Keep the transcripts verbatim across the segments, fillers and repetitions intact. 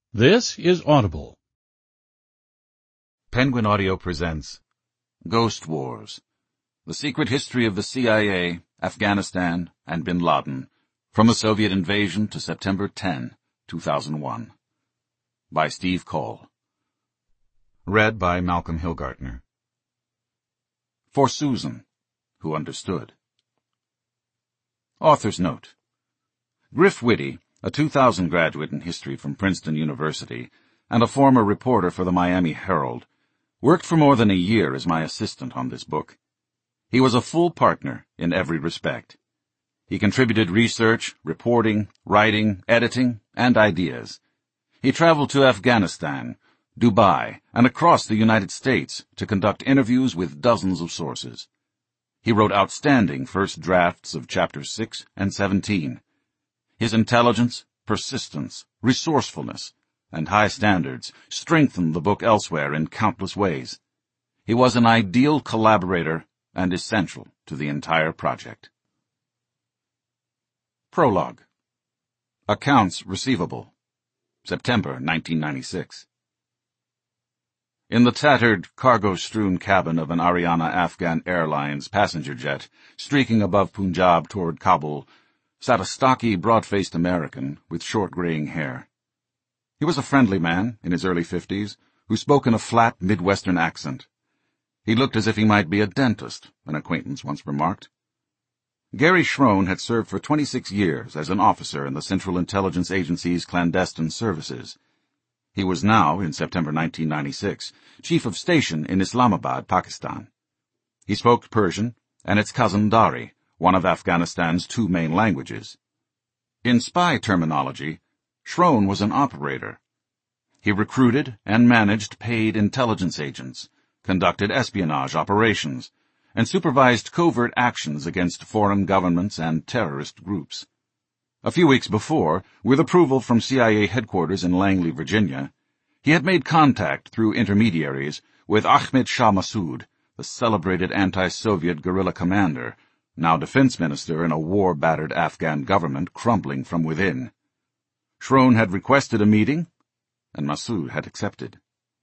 This is Audible. Penguin Audio presents Ghost Wars, The Secret History of the C I A, Afghanistan, and Bin Laden, from the Soviet Invasion to September tenth, two thousand one. By Steve Cole. Read by Malcolm Hilgartner. For Susan, who understood. Author's Note. Griff Witte, a two thousand graduate in history from Princeton University and a former reporter for the Miami Herald, worked for more than a year as my assistant on this book. He was a full partner in every respect. He contributed research, reporting, writing, editing, and ideas. He traveled to Afghanistan, Dubai, and across the United States to conduct interviews with dozens of sources. He wrote outstanding first drafts of chapters six and seventeen. His intelligence, persistence, resourcefulness, and high standards strengthened the book elsewhere in countless ways. He was an ideal collaborator and essential to the entire project. Prologue. Accounts Receivable. September nineteen ninety-six. In the tattered, cargo-strewn cabin of an Ariana Afghan Airlines passenger jet streaking above Punjab toward Kabul sat a stocky, broad-faced American with short graying hair. He was a friendly man in his early fifties who spoke in a flat Midwestern accent. He looked as if he might be a dentist, an acquaintance once remarked. Gary Schrone had served for twenty-six years as an officer in the Central Intelligence Agency's clandestine services. He was now, in September nineteen ninety-six, chief of station in Islamabad, Pakistan. He spoke Persian and its cousin Dari, one of Afghanistan's two main languages. In spy terminology, Schrone was an operator. He recruited and managed paid intelligence agents, conducted espionage operations, and supervised covert actions against foreign governments and terrorist groups. A few weeks before, with approval from C I A headquarters in Langley, Virginia, he had made contact through intermediaries with Ahmed Shah Massoud, the celebrated anti-Soviet guerrilla commander, now defense minister in a war-battered Afghan government crumbling from within. Schrone had requested a meeting, and Massoud had accepted.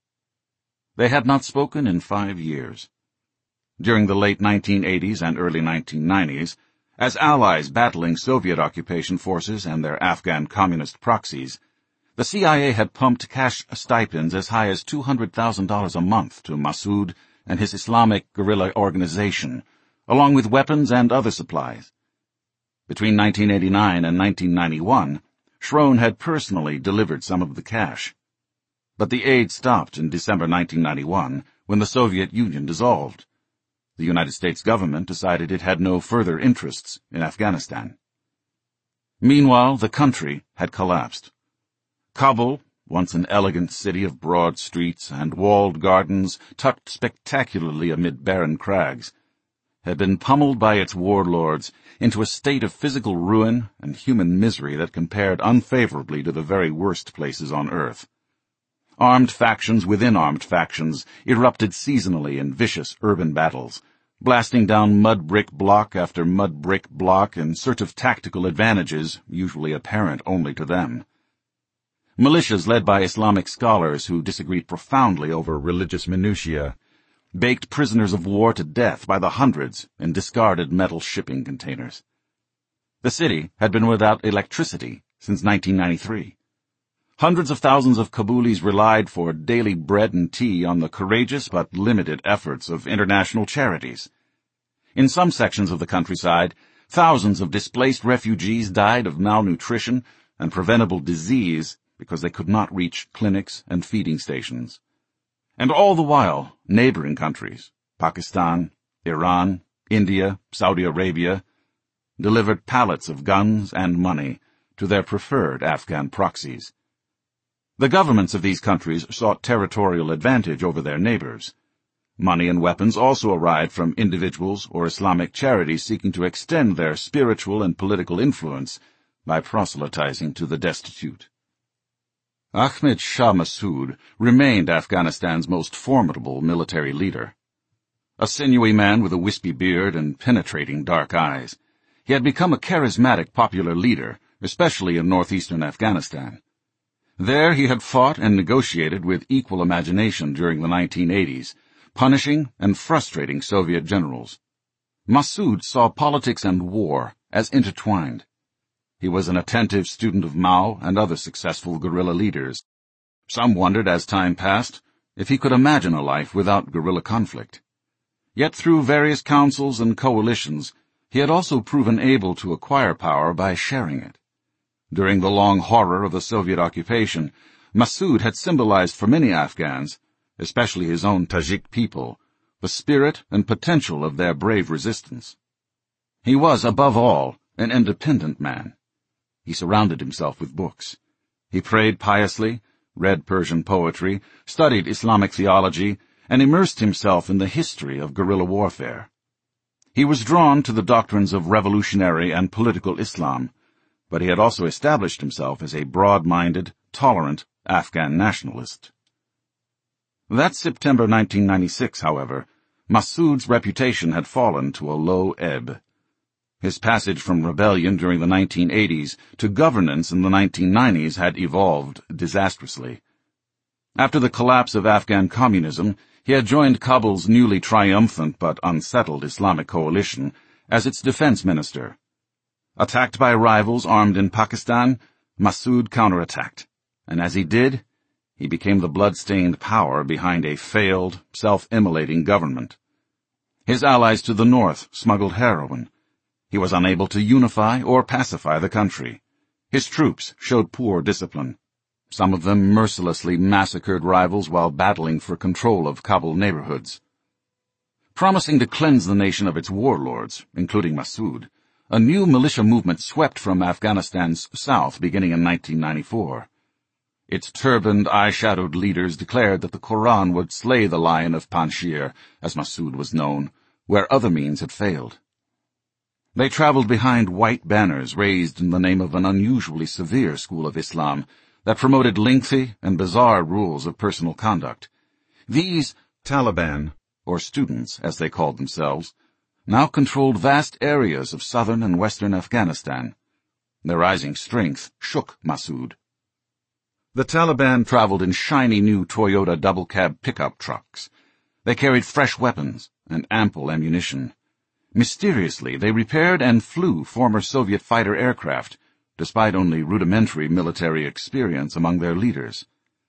They had not spoken in five years. During the late nineteen eighties and early nineteen nineties, as allies battling Soviet occupation forces and their Afghan communist proxies, the C I A had pumped cash stipends as high as two hundred thousand dollars a month to Massoud and his Islamic guerrilla organization, along with weapons and other supplies. Between nineteen eighty-nine and nineteen ninety-one, Schrone had personally delivered some of the cash. But the aid stopped in December nineteen ninety-one when the Soviet Union dissolved. The United States government decided it had no further interests in Afghanistan. Meanwhile, the country had collapsed. Kabul, once an elegant city of broad streets and walled gardens tucked spectacularly amid barren crags, had been pummeled by its warlords into a state of physical ruin and human misery that compared unfavorably to the very worst places on earth. Armed factions within armed factions erupted seasonally in vicious urban battles, blasting down mud-brick block after mud-brick block in search of tactical advantages usually apparent only to them. Militias led by Islamic scholars who disagreed profoundly over religious minutiae baked prisoners of war to death by the hundreds in discarded metal shipping containers. The city had been without electricity since nineteen ninety-three. Hundreds of thousands of Kabulis relied for daily bread and tea on the courageous but limited efforts of international charities. In some sections of the countryside, thousands of displaced refugees died of malnutrition and preventable disease because they could not reach clinics and feeding stations. And all the while, neighboring countries, Pakistan, Iran, India, Saudi Arabia, delivered pallets of guns and money to their preferred Afghan proxies. The governments of these countries sought territorial advantage over their neighbors. Money and weapons also arrived from individuals or Islamic charities seeking to extend their spiritual and political influence by proselytizing to the destitute. Ahmed Shah Massoud remained Afghanistan's most formidable military leader. A sinewy man with a wispy beard and penetrating dark eyes, he had become a charismatic popular leader, especially in northeastern Afghanistan. There he had fought and negotiated with equal imagination during the nineteen eighties, punishing and frustrating Soviet generals. Massoud saw politics and war as intertwined. He was an attentive student of Mao and other successful guerrilla leaders. Some wondered, as time passed, if he could imagine a life without guerrilla conflict. Yet through various councils and coalitions, he had also proven able to acquire power by sharing it. During the long horror of the Soviet occupation, Massoud had symbolized for many Afghans, especially his own Tajik people, the spirit and potential of their brave resistance. He was, above all, an independent man. He surrounded himself with books. He prayed piously, read Persian poetry, studied Islamic theology, and immersed himself in the history of guerrilla warfare. He was drawn to the doctrines of revolutionary and political Islam, but he had also established himself as a broad-minded, tolerant Afghan nationalist. That September nineteen ninety-six, however, Massoud's reputation had fallen to a low ebb. His passage from rebellion during the nineteen eighties to governance in the nineteen nineties had evolved disastrously. After the collapse of Afghan communism, he had joined Kabul's newly triumphant but unsettled Islamic coalition as its defense minister. Attacked by rivals armed in Pakistan, Massoud counterattacked, and as he did, he became the blood-stained power behind a failed, self-immolating government. His allies to the north smuggled heroin. He was unable to unify or pacify the country. His troops showed poor discipline. Some of them mercilessly massacred rivals while battling for control of Kabul neighborhoods. Promising to cleanse the nation of its warlords, including Massoud, a new militia movement swept from Afghanistan's south beginning in nineteen ninety-four. Its turbaned, eye-shadowed leaders declared that the Quran would slay the Lion of Panjshir, as Massoud was known, where other means had failed. They traveled behind white banners raised in the name of an unusually severe school of Islam that promoted lengthy and bizarre rules of personal conduct. These Taliban, or students as they called themselves, now controlled vast areas of southern and western Afghanistan. Their rising strength shook Massoud. The Taliban traveled in shiny new Toyota double-cab pickup trucks. They carried fresh weapons and ample ammunition. Mysteriously, they repaired and flew former Soviet fighter aircraft, despite only rudimentary military experience among their leaders.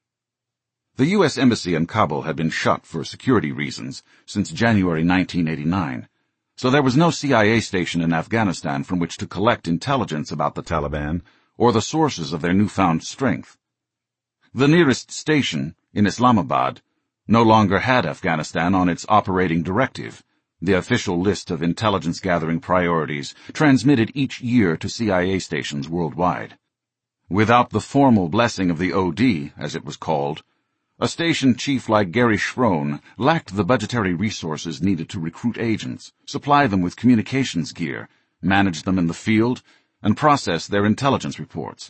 The U S Embassy in Kabul had been shut for security reasons since January nineteen eighty-nine, so there was no C I A station in Afghanistan from which to collect intelligence about the Taliban or the sources of their newfound strength. The nearest station, in Islamabad, no longer had Afghanistan on its operating directive, the official list of intelligence-gathering priorities transmitted each year to C I A stations worldwide. Without the formal blessing of the O D, as it was called, a station chief like Gary Schroen lacked the budgetary resources needed to recruit agents, supply them with communications gear, manage them in the field, and process their intelligence reports.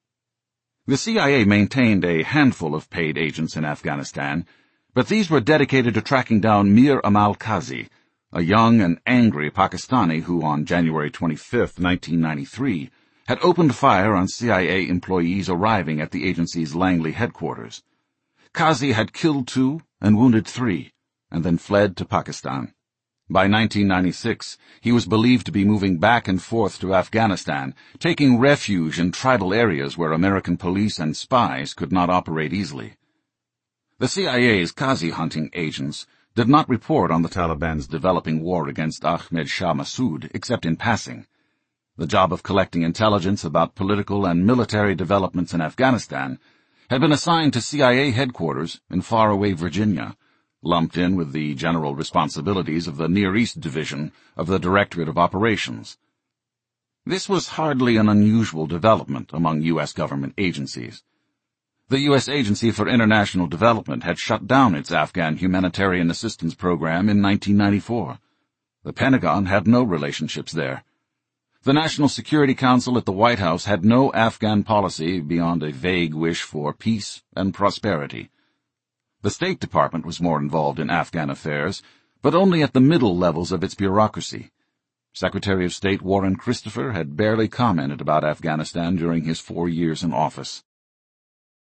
The C I A maintained a handful of paid agents in Afghanistan, but these were dedicated to tracking down Mir Amal Qazi, a young and angry Pakistani who, on January twenty-fifth, nineteen ninety-three, had opened fire on C I A employees arriving at the agency's Langley headquarters. Qazi had killed two and wounded three, and then fled to Pakistan. By nineteen ninety-six, he was believed to be moving back and forth to Afghanistan, taking refuge in tribal areas where American police and spies could not operate easily. The C I A's Qazi-hunting agents did not report on the Taliban's developing war against Ahmed Shah Massoud except in passing. The job of collecting intelligence about political and military developments in Afghanistan had been assigned to C I A headquarters in faraway Virginia, lumped in with the general responsibilities of the Near East Division of the Directorate of Operations. This was hardly an unusual development among U S government agencies. The U S Agency for International Development had shut down its Afghan humanitarian assistance program in nineteen ninety-four. The Pentagon had no relationships there. The National Security Council at the White House had no Afghan policy beyond a vague wish for peace and prosperity. The State Department was more involved in Afghan affairs, but only at the middle levels of its bureaucracy. Secretary of State Warren Christopher had barely commented about Afghanistan during his four years in office.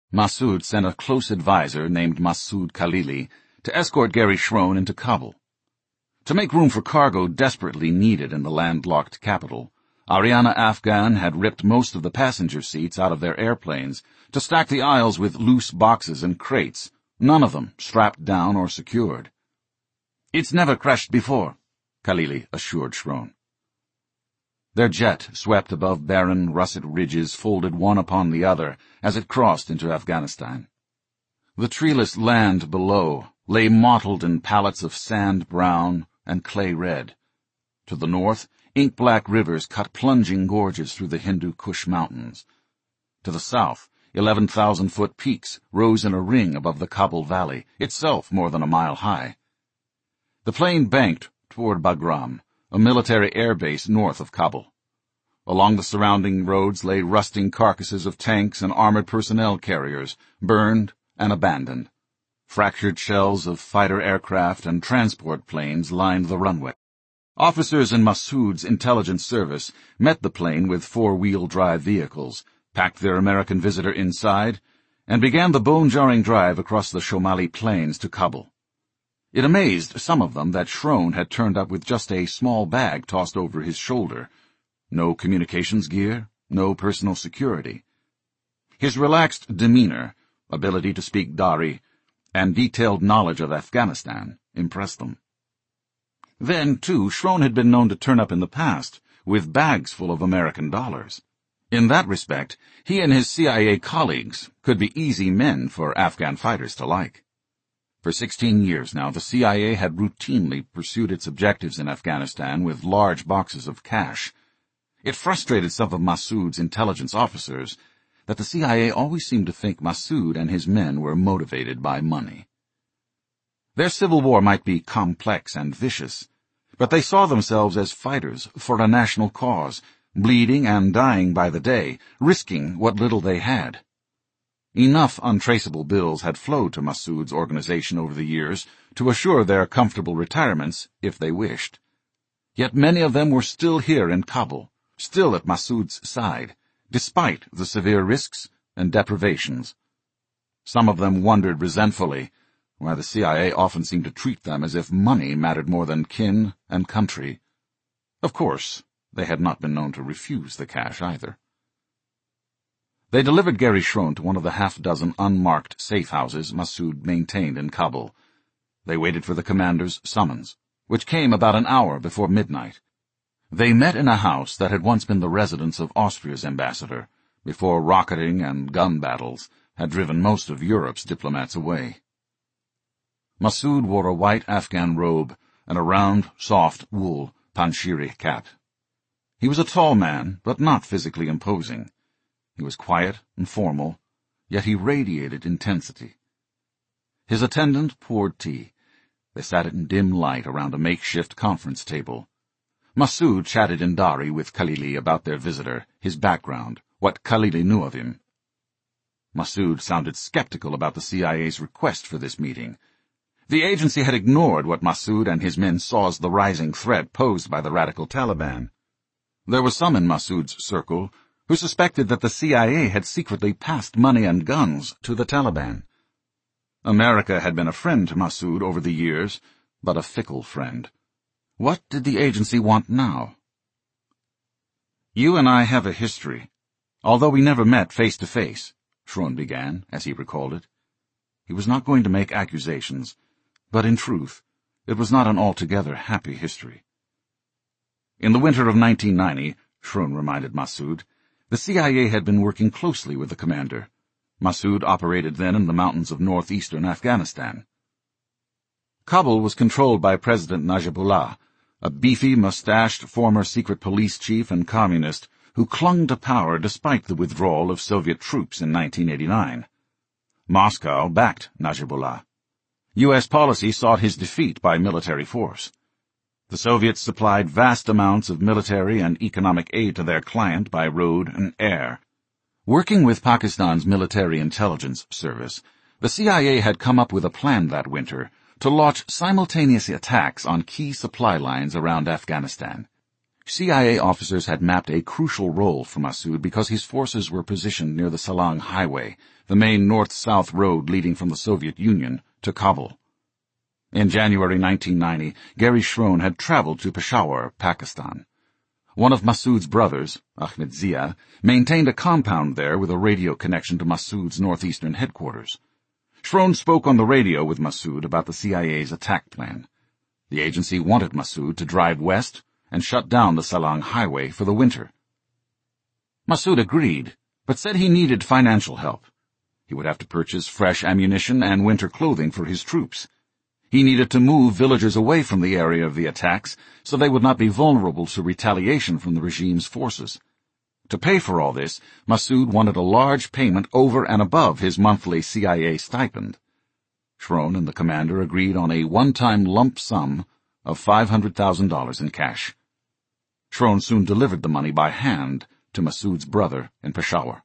Massoud sent a close advisor named Masoud Khalili to escort Gary Schroen into Kabul. To make room for cargo desperately needed in the landlocked capital, Ariana Afghan had ripped most of the passenger seats out of their airplanes to stack the aisles with loose boxes and crates, none of them strapped down or secured. "It's never crashed before," Khalili assured Schroen. Their jet swept above barren, russet ridges folded one upon the other as it crossed into Afghanistan. The treeless land below lay mottled in pallets of sand brown and clay red. To the north, ink-black rivers cut plunging gorges through the Hindu Kush mountains. To the south, eleven thousand foot peaks rose in a ring above the Kabul Valley, itself more than a mile high. The plain banked toward Bagram, a military air base north of Kabul. Along the surrounding roads lay rusting carcasses of tanks and armored personnel carriers, burned and abandoned. Fractured shells of fighter aircraft and transport planes lined the runway. Officers in Massoud's intelligence service met the plane with four-wheel drive vehicles, packed their American visitor inside, and began the bone-jarring drive across the Shomali plains to Kabul. It amazed some of them that Schroen had turned up with just a small bag tossed over his shoulder. No communications gear, no personal security. His relaxed demeanor, ability to speak Dari, and detailed knowledge of Afghanistan impressed them. Then, too, Schroen had been known to turn up in the past with bags full of American dollars. In that respect, he and his C I A colleagues could be easy men for Afghan fighters to like. For sixteen years now, the C I A had routinely pursued its objectives in Afghanistan with large boxes of cash. It frustrated some of Massoud's intelligence officers that the C I A always seemed to think Massoud and his men were motivated by money. Their civil war might be complex and vicious, but they saw themselves as fighters for a national cause, bleeding and dying by the day, risking what little they had. Enough untraceable bills had flowed to Massoud's organization over the years to assure their comfortable retirements if they wished. Yet many of them were still here in Kabul, still at Massoud's side, despite the severe risks and deprivations. Some of them wondered resentfully why the C I A often seemed to treat them as if money mattered more than kin and country. Of course, they had not been known to refuse the cash either. They delivered Gary Schroen to one of the half-dozen unmarked safe houses Massoud maintained in Kabul. They waited for the commander's summons, which came about an hour before midnight. They met in a house that had once been the residence of Austria's ambassador, before rocketing and gun battles had driven most of Europe's diplomats away. Massoud wore a white Afghan robe and a round, soft, wool Panjshiri cap. He was a tall man, but not physically imposing. He was quiet and formal, yet he radiated intensity. His attendant poured tea. They sat in dim light around a makeshift conference table. Massoud chatted in Dari with Khalili about their visitor, his background, what Khalili knew of him. Massoud sounded skeptical about the C I A's request for this meeting. The agency had ignored what Massoud and his men saw as the rising threat posed by the radical Taliban. There were some in Massoud's circle who suspected that the C I A had secretly passed money and guns to the Taliban. America had been a friend to Massoud over the years, but a fickle friend. What did the agency want now? "You and I have a history, although we never met face to face," Schroen began, as he recalled it. He was not going to make accusations, but in truth, it was not an altogether happy history. In the winter of nineteen ninety, Schroen reminded Massoud, the C I A had been working closely with the commander. Massoud operated then in the mountains of northeastern Afghanistan. Kabul was controlled by President Najibullah, a beefy, mustached former secret police chief and communist who clung to power despite the withdrawal of Soviet troops in nineteen eighty-nine. Moscow backed Najibullah. U S policy sought his defeat by military force. The Soviets supplied vast amounts of military and economic aid to their client by road and air. Working with Pakistan's military intelligence service, the C I A had come up with a plan that winter to launch simultaneous attacks on key supply lines around Afghanistan. C I A officers had mapped a crucial role for Massoud because his forces were positioned near the Salang Highway, the main north-south road leading from the Soviet Union to Kabul. In January nineteen ninety, Gary Schroen had traveled to Peshawar, Pakistan. One of Massoud's brothers, Ahmed Zia, maintained a compound there with a radio connection to Massoud's northeastern headquarters. Schroen spoke on the radio with Massoud about the C I A's attack plan. The agency wanted Massoud to drive west and shut down the Salang Highway for the winter. Massoud agreed, but said he needed financial help. He would have to purchase fresh ammunition and winter clothing for his troops. He needed to move villagers away from the area of the attacks so they would not be vulnerable to retaliation from the regime's forces. To pay for all this, Massoud wanted a large payment over and above his monthly C I A stipend. Schroen and the commander agreed on a one-time lump sum of five hundred thousand dollars in cash. Schroen soon delivered the money by hand to Massoud's brother in Peshawar.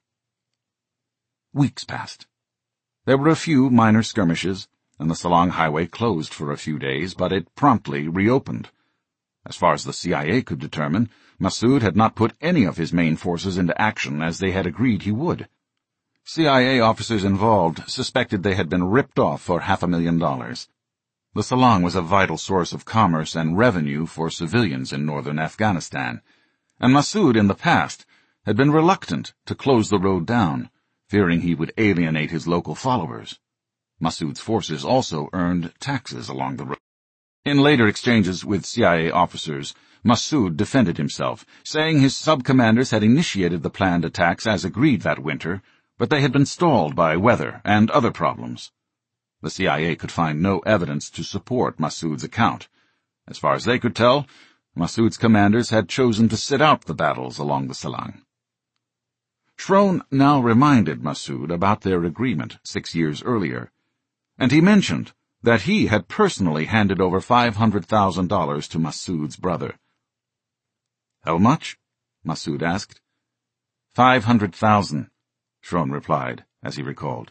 Weeks passed. There were a few minor skirmishes, and the Salang Highway closed for a few days, but it promptly reopened. As far as the C I A could determine, Massoud had not put any of his main forces into action as they had agreed he would. C I A officers involved suspected they had been ripped off for half a million dollars. The Salang was a vital source of commerce and revenue for civilians in northern Afghanistan, and Massoud in the past had been reluctant to close the road down, fearing he would alienate his local followers. Massoud's forces also earned taxes along the road. In later exchanges with C I A officers, Massoud defended himself, saying his sub-commanders had initiated the planned attacks as agreed that winter, but they had been stalled by weather and other problems. The C I A could find no evidence to support Massoud's account. As far as they could tell, Massoud's commanders had chosen to sit out the battles along the Salang. Schroen now reminded Massoud about their agreement six years earlier, and he mentioned that he had personally handed over five hundred thousand dollars to Massoud's brother. "How much?" Massoud asked. Five hundred thousand, Schroen replied, as he recalled.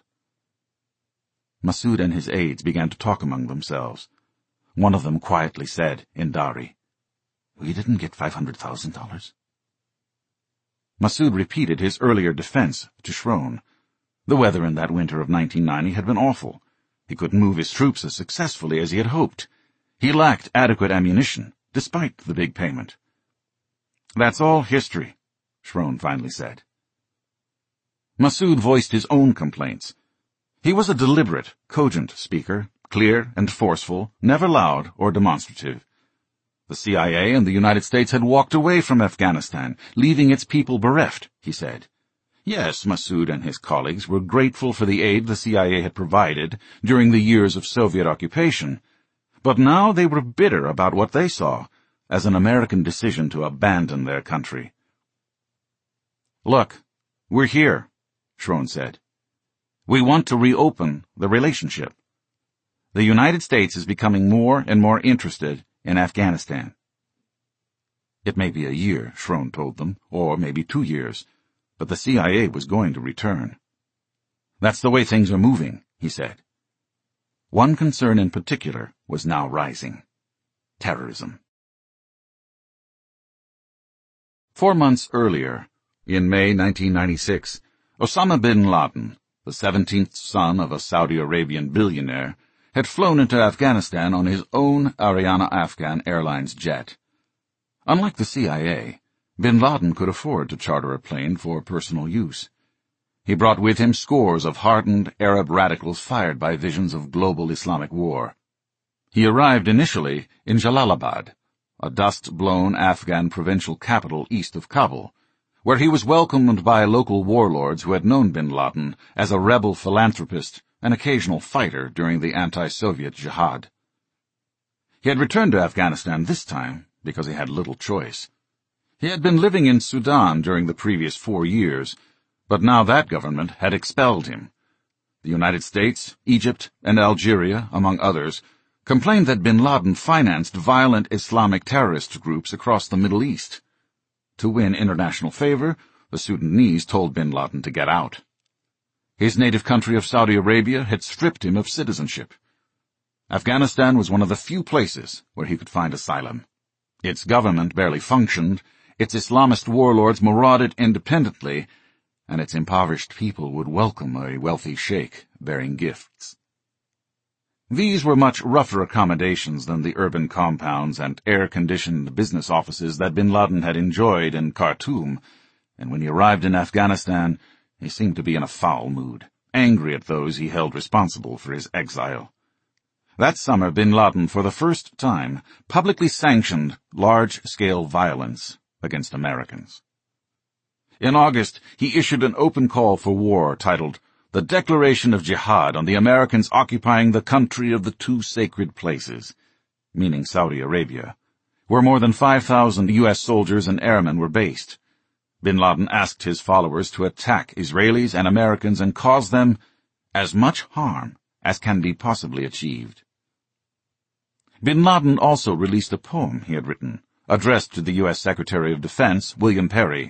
Massoud and his aides began to talk among themselves. One of them quietly said, in Dari, "We didn't get five hundred thousand dollars. Massoud repeated his earlier defense to Schroen. The weather in that winter of nineteen ninety had been awful. He couldn't move his troops as successfully as he had hoped. He lacked adequate ammunition, despite the big payment. "That's all history," Schroen finally said. Massoud voiced his own complaints. He was a deliberate, cogent speaker, clear and forceful, never loud or demonstrative. The C I A and the United States had walked away from Afghanistan, leaving its people bereft, he said. Yes, Massoud and his colleagues were grateful for the aid the C I A had provided during the years of Soviet occupation, but now they were bitter about what they saw as an American decision to abandon their country. "Look, we're here," Schroen said. "We want to reopen the relationship. The United States is becoming more and more interested in Afghanistan." It may be a year, Schroen told them, or maybe two years, but the C I A was going to return. "That's the way things are moving," he said. One concern in particular was now rising: terrorism. Four months earlier, in May nineteen ninety-six, Osama bin Laden, the seventeenth son of a Saudi Arabian billionaire, had flown into Afghanistan on his own Ariana Afghan Airlines jet. Unlike the C I A, bin Laden could afford to charter a plane for personal use. He brought with him scores of hardened Arab radicals fired by visions of global Islamic war. He arrived initially in Jalalabad, a dust-blown Afghan provincial capital east of Kabul, where he was welcomed by local warlords who had known bin Laden as a rebel philanthropist and occasional fighter during the anti-Soviet jihad. He had returned to Afghanistan this time because he had little choice. He had been living in Sudan during the previous four years, but now that government had expelled him. The United States, Egypt, and Algeria, among others, complained that bin Laden financed violent Islamic terrorist groups across the Middle East. To win international favor, the Sudanese told bin Laden to get out. His native country of Saudi Arabia had stripped him of citizenship. Afghanistan was one of the few places where he could find asylum. Its government barely functioned, its Islamist warlords marauded independently, and its impoverished people would welcome a wealthy sheikh bearing gifts. These were much rougher accommodations than the urban compounds and air-conditioned business offices that bin Laden had enjoyed in Khartoum, and when he arrived in Afghanistan, he seemed to be in a foul mood, angry at those he held responsible for his exile. That summer, bin Laden, for the first time, publicly sanctioned large-scale violence against Americans. In August, he issued an open call for war titled The Declaration of Jihad on the Americans Occupying the Country of the Two Sacred Places, meaning Saudi Arabia, where more than five thousand U S soldiers and airmen were based. Bin Laden asked his followers to attack Israelis and Americans and cause them as much harm as can be possibly achieved. Bin Laden also released a poem he had written, addressed to the U S Secretary of Defense, William Perry.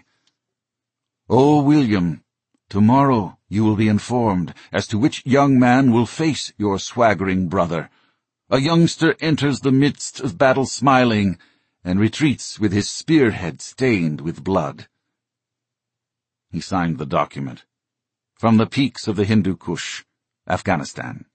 "O William, tomorrow you will be informed as to which young man will face your swaggering brother. A youngster enters the midst of battle smiling, and retreats with his spearhead stained with blood." He signed the document, "From the peaks of the Hindu Kush, Afghanistan."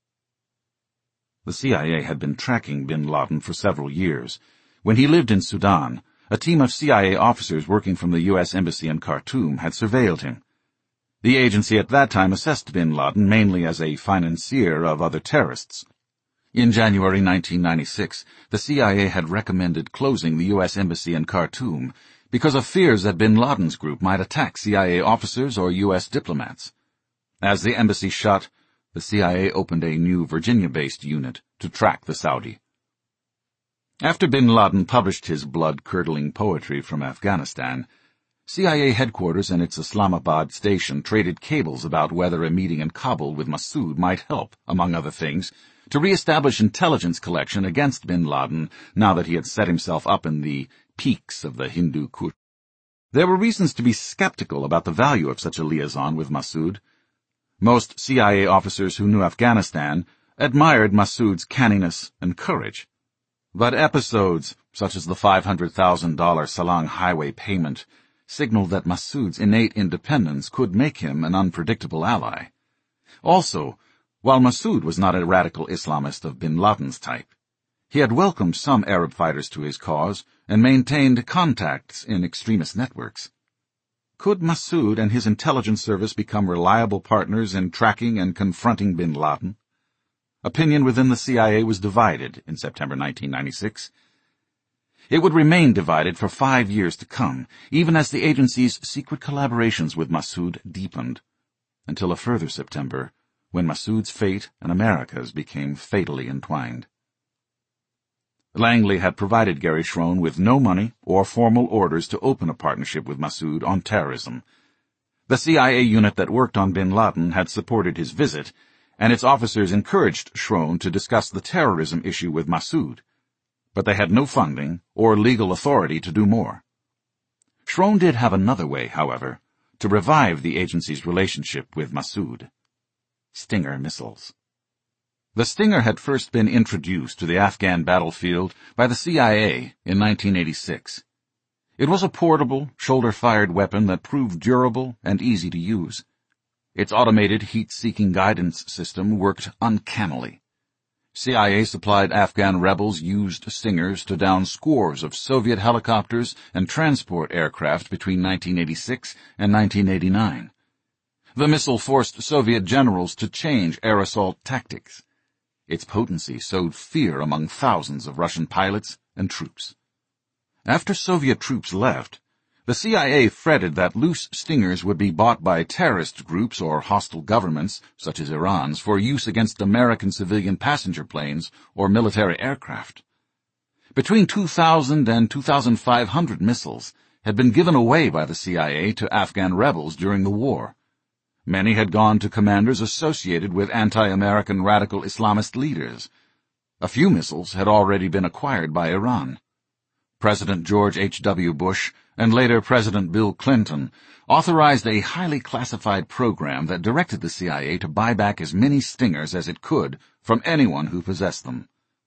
The C I A had been tracking bin Laden for several years. When he lived in Sudan, a team of C I A officers working from the U S Embassy in Khartoum had surveilled him. The agency at that time assessed bin Laden mainly as a financier of other terrorists. In January nineteen ninety-six, the C I A had recommended closing the U S Embassy in Khartoum because of fears that bin Laden's group might attack C I A officers or U S diplomats. As the embassy shut, the C I A opened a new Virginia-based unit to track the Saudi. After bin Laden published his blood-curdling poetry from Afghanistan, C I A headquarters and its Islamabad station traded cables about whether a meeting in Kabul with Massoud might help, among other things, to re-establish intelligence collection against bin Laden now that he had set himself up in the peaks of the Hindu Kush. There were reasons to be skeptical about the value of such a liaison with Massoud. Most C I A officers who knew Afghanistan admired Massoud's canniness and courage. But episodes, such as the five hundred thousand dollars Salang highway payment, signaled that Massoud's innate independence could make him an unpredictable ally. Also, while Massoud was not a radical Islamist of bin Laden's type, he had welcomed some Arab fighters to his cause and maintained contacts in extremist networks. Could Massoud and his intelligence service become reliable partners in tracking and confronting bin Laden? Opinion within the C I A was divided in September nineteen ninety-six. It would remain divided for five years to come, even as the agency's secret collaborations with Massoud deepened, until a further September, when Massoud's fate and America's became fatally entwined. Langley had provided Gary Schroen with no money or formal orders to open a partnership with Massoud on terrorism. The C I A unit that worked on bin Laden had supported his visit, and its officers encouraged Schroen to discuss the terrorism issue with Massoud, but they had no funding or legal authority to do more. Schroen did have another way, however, to revive the agency's relationship with Massoud. Stinger missiles. The Stinger had first been introduced to the Afghan battlefield by the C I A in nineteen eighty-six. It was a portable, shoulder-fired weapon that proved durable and easy to use. Its automated heat-seeking guidance system worked uncannily. C I A-supplied Afghan rebels used Stingers to down scores of Soviet helicopters and transport aircraft between nineteen eighty-six and nineteen eighty-nine. The missile forced Soviet generals to change air assault tactics. Its potency sowed fear among thousands of Russian pilots and troops. After Soviet troops left, the C I A fretted that loose Stingers would be bought by terrorist groups or hostile governments, such as Iran's, for use against American civilian passenger planes or military aircraft. Between two thousand and two thousand five hundred missiles had been given away by the C I A to Afghan rebels during the war. Many had gone to commanders associated with anti-American radical Islamist leaders. A few missiles had already been acquired by Iran. President George H W Bush and later President Bill Clinton authorized a highly classified program that directed the C I A to buy back as many Stingers as it could from anyone who possessed them.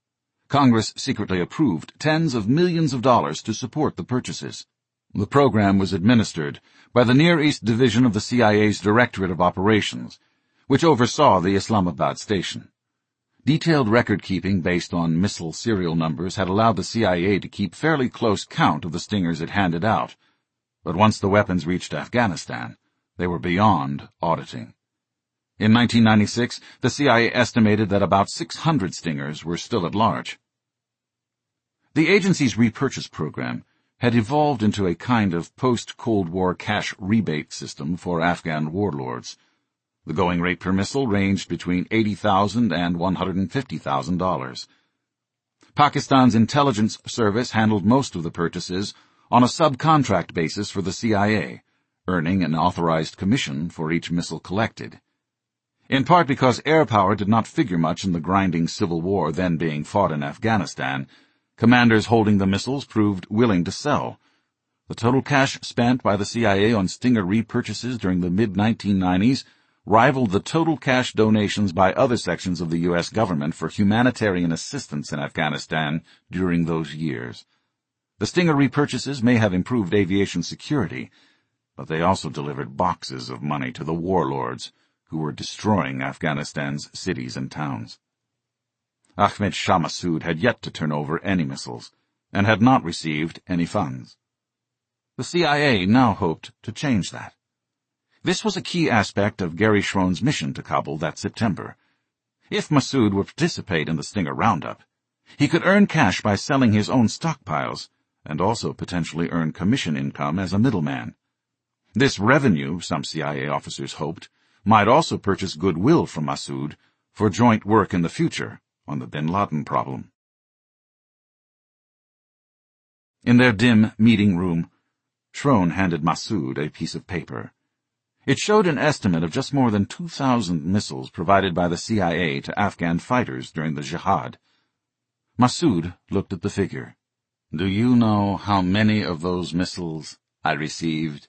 Congress secretly approved tens of millions of dollars to support the purchases. The program was administered by the Near East Division of the C I A's Directorate of Operations, which oversaw the Islamabad station. Detailed record-keeping based on missile serial numbers had allowed the C I A to keep fairly close count of the stingers it handed out, but once the weapons reached Afghanistan, they were beyond auditing. In nineteen ninety-six, the C I A estimated that about six hundred stingers were still at large. The agency's repurchase program had evolved into a kind of post-Cold War cash rebate system for Afghan warlords. The going rate per missile ranged between eighty thousand dollars and one hundred fifty thousand dollars. Pakistan's intelligence service handled most of the purchases on a subcontract basis for the C I A, earning an authorized commission for each missile collected. In part because air power did not figure much in the grinding civil war then being fought in Afghanistan, commanders holding the missiles proved willing to sell. The total cash spent by the C I A on Stinger repurchases during the mid nineteen nineties rivaled the total cash donations by other sections of the U S government for humanitarian assistance in Afghanistan during those years. The Stinger repurchases may have improved aviation security, but they also delivered boxes of money to the warlords who were destroying Afghanistan's cities and towns. Ahmed Shah Massoud had yet to turn over any missiles, and had not received any funds. The C I A now hoped to change that. This was a key aspect of Gary Schroen's mission to Kabul that September. If Massoud would participate in the Stinger roundup, he could earn cash by selling his own stockpiles, and also potentially earn commission income as a middleman. This revenue, some C I A officers hoped, might also purchase goodwill from Massoud for joint work in the future on the bin Laden problem. In their dim meeting room, Schroen handed Massoud a piece of paper. It showed an estimate of just more than two thousand missiles provided by the C I A to Afghan fighters during the jihad. Massoud looked at the figure. "Do you know how many of those missiles I received?"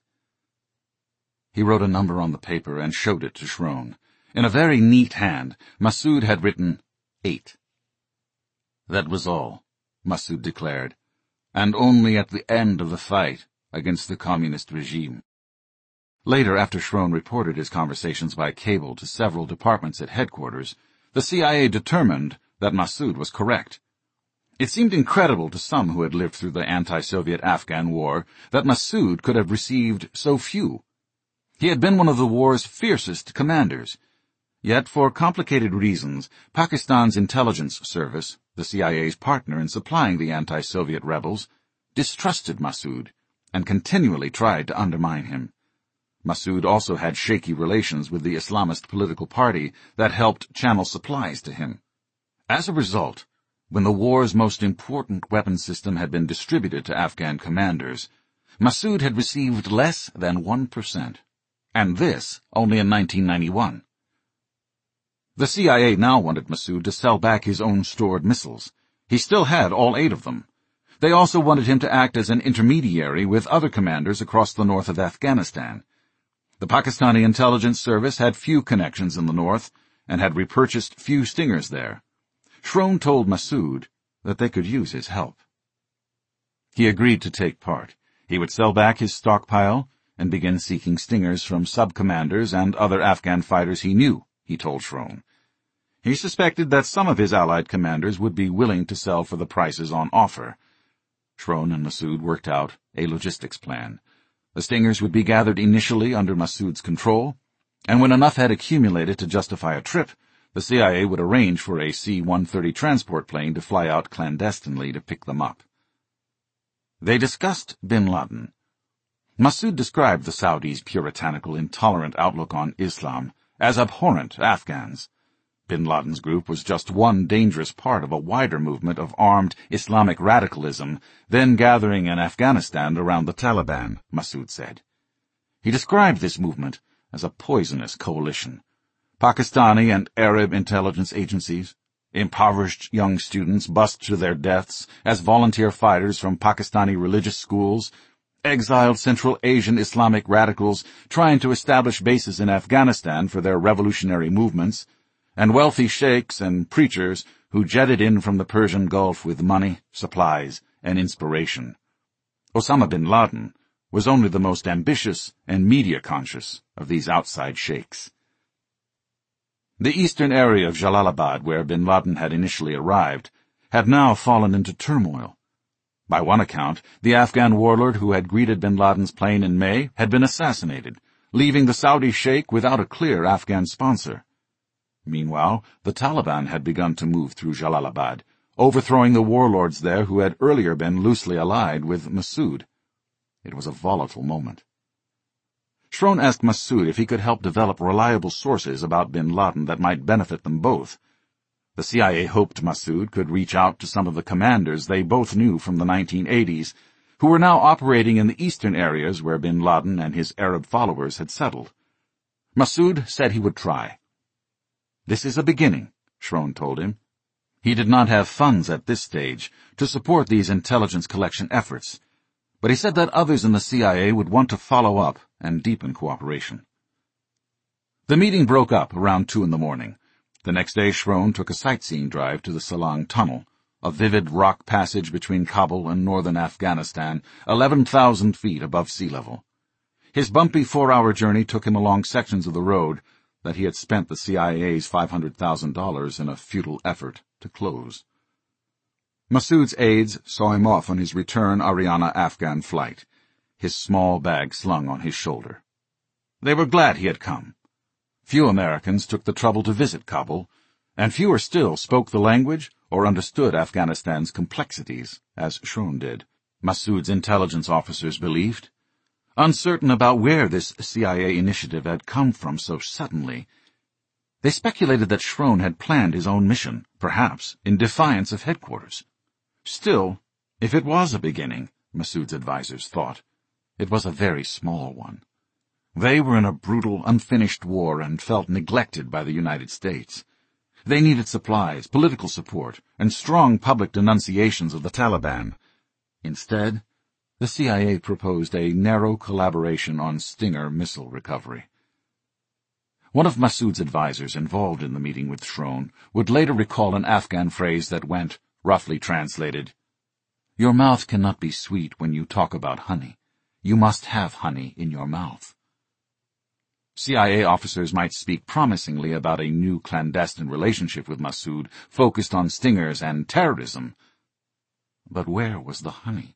He wrote a number on the paper and showed it to Schroen. In a very neat hand, Massoud had written eight. "That was all," Massoud declared, "and only at the end of the fight against the communist regime." Later, after Schroen reported his conversations by cable to several departments at headquarters, the C I A determined that Massoud was correct. It seemed incredible to some who had lived through the anti-Soviet Afghan war that Massoud could have received so few. He had been one of the war's fiercest commanders. Yet, for complicated reasons, Pakistan's intelligence service, the C I A's partner in supplying the anti-Soviet rebels, distrusted Massoud and continually tried to undermine him. Massoud also had shaky relations with the Islamist political party that helped channel supplies to him. As a result, when the war's most important weapon system had been distributed to Afghan commanders, Massoud had received less than one percent. And this only in nineteen ninety-one. The C I A now wanted Massoud to sell back his own stored missiles. He still had all eight of them. They also wanted him to act as an intermediary with other commanders across the north of Afghanistan. The Pakistani intelligence service had few connections in the north and had repurchased few Stingers there. Schroen told Massoud that they could use his help. He agreed to take part. He would sell back his stockpile and begin seeking Stingers from sub-commanders and other Afghan fighters he knew, he told Schroen. He suspected that some of his allied commanders would be willing to sell for the prices on offer. Schroen and Massoud worked out a logistics plan. The Stingers would be gathered initially under Massoud's control, and when enough had accumulated to justify a trip, the C I A would arrange for a C one thirty transport plane to fly out clandestinely to pick them up. They discussed bin Laden. Massoud described the Saudis' puritanical, intolerant outlook on Islam as abhorrent to Afghans. Bin Laden's group was just one dangerous part of a wider movement of armed Islamic radicalism then gathering in Afghanistan around the Taliban, Massoud said. He described this movement as a poisonous coalition. Pakistani and Arab intelligence agencies, impoverished young students bussed to their deaths as volunteer fighters from Pakistani religious schools, exiled Central Asian Islamic radicals trying to establish bases in Afghanistan for their revolutionary movements, and wealthy sheikhs and preachers who jetted in from the Persian Gulf with money, supplies, and inspiration. Osama bin Laden was only the most ambitious and media-conscious of these outside sheikhs. The eastern area of Jalalabad, where bin Laden had initially arrived, had now fallen into turmoil. By one account, the Afghan warlord who had greeted bin Laden's plane in May had been assassinated, leaving the Saudi sheikh without a clear Afghan sponsor. Meanwhile, the Taliban had begun to move through Jalalabad, overthrowing the warlords there who had earlier been loosely allied with Massoud. It was a volatile moment. Schroen asked Massoud if he could help develop reliable sources about bin Laden that might benefit them both. The C I A hoped Massoud could reach out to some of the commanders they both knew from the nineteen eighties, who were now operating in the eastern areas where bin Laden and his Arab followers had settled. Massoud said he would try. "This is a beginning," Schroen told him. He did not have funds at this stage to support these intelligence collection efforts, but he said that others in the C I A would want to follow up and deepen cooperation. The meeting broke up around two in the morning. The next day Schroen took a sightseeing drive to the Salang Tunnel, a vivid rock passage between Kabul and northern Afghanistan, eleven thousand feet above sea level. His bumpy four-hour journey took him along sections of the road that he had spent the C I A's five hundred thousand dollars in a futile effort to close. Massoud's aides saw him off on his return Ariana Afghan flight, his small bag slung on his shoulder. They were glad he had come. Few Americans took the trouble to visit Kabul, and fewer still spoke the language or understood Afghanistan's complexities, as Schroen did, Massoud's intelligence officers believed. Uncertain about where this C I A initiative had come from so suddenly, they speculated that Schroen had planned his own mission, perhaps in defiance of headquarters. Still, if it was a beginning, Massoud's advisers thought, it was a very small one. They were in a brutal, unfinished war and felt neglected by the United States. They needed supplies, political support, and strong public denunciations of the Taliban. Instead, the C I A proposed a narrow collaboration on Stinger missile recovery. One of Massoud's advisers involved in the meeting with Schroen would later recall an Afghan phrase that went, roughly translated, "Your mouth cannot be sweet when you talk about honey. You must have honey in your mouth." C I A officers might speak promisingly about a new clandestine relationship with Massoud focused on stingers and terrorism. But where was the honey?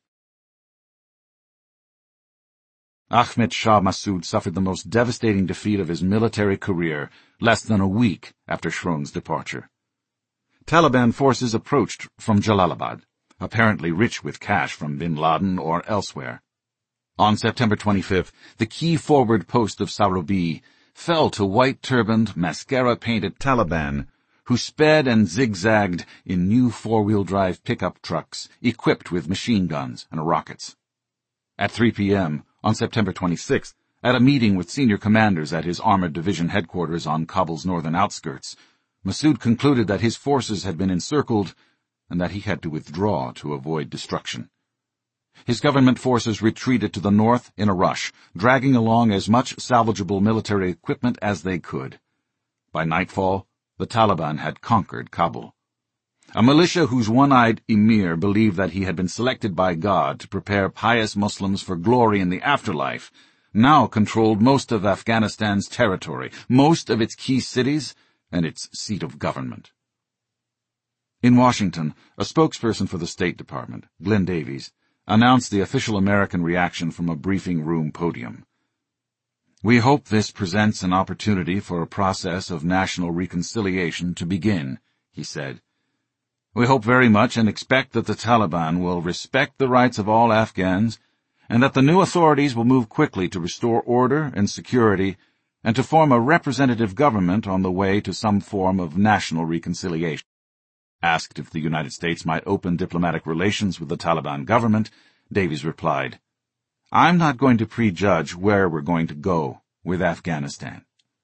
Ahmed Shah Massoud suffered the most devastating defeat of his military career less than a week after Schroen's departure. Taliban forces approached from Jalalabad, apparently rich with cash from bin Laden or elsewhere. On September twenty-fifth, the key forward post of Sarobi fell to white-turbaned, mascara-painted Taliban, who sped and zigzagged in new four-wheel-drive pickup trucks equipped with machine guns and rockets. At three p.m., on September twenty-sixth, at a meeting with senior commanders at his armored division headquarters on Kabul's northern outskirts, Massoud concluded that his forces had been encircled and that he had to withdraw to avoid destruction. His government forces retreated to the north in a rush, dragging along as much salvageable military equipment as they could. By nightfall, the Taliban had conquered Kabul. A militia whose one-eyed emir believed that he had been selected by God to prepare pious Muslims for glory in the afterlife now controlled most of Afghanistan's territory, most of its key cities, and its seat of government. In Washington, a spokesperson for the State Department, Glenn Davies, announced the official American reaction from a briefing room podium. "We hope this presents an opportunity for a process of national reconciliation to begin," he said. "We hope very much and expect that the Taliban will respect the rights of all Afghans and that the new authorities will move quickly to restore order and security and to form a representative government on the way to some form of national reconciliation." Asked if the United States might open diplomatic relations with the Taliban government, Davies replied, "I'm not going to prejudge where we're going to go with Afghanistan."